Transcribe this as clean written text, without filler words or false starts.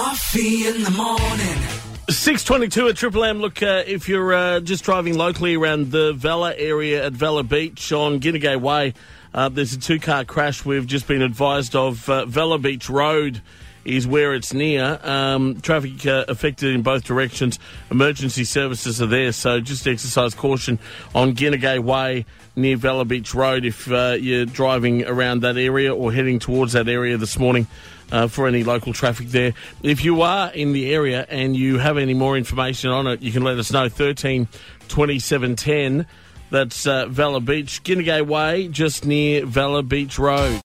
Muffy in the morning. 6:22 at Triple M. Look, if you're just driving locally around the Vella area at Vella Beach on Ginnegay Way, there's a two-car crash we've just been advised of. Vella Beach Road is where it's near. Traffic affected in both directions. Emergency services are there, so just exercise caution on Ginnegay Way near Vella Beach Road if you're driving around that area or heading towards that area this morning. For any local traffic there. If you are in the area and you have any more information on it, you can let us know. 13 27 10. That's Vella Beach, Ginnegay Way, just near Vella Beach Road.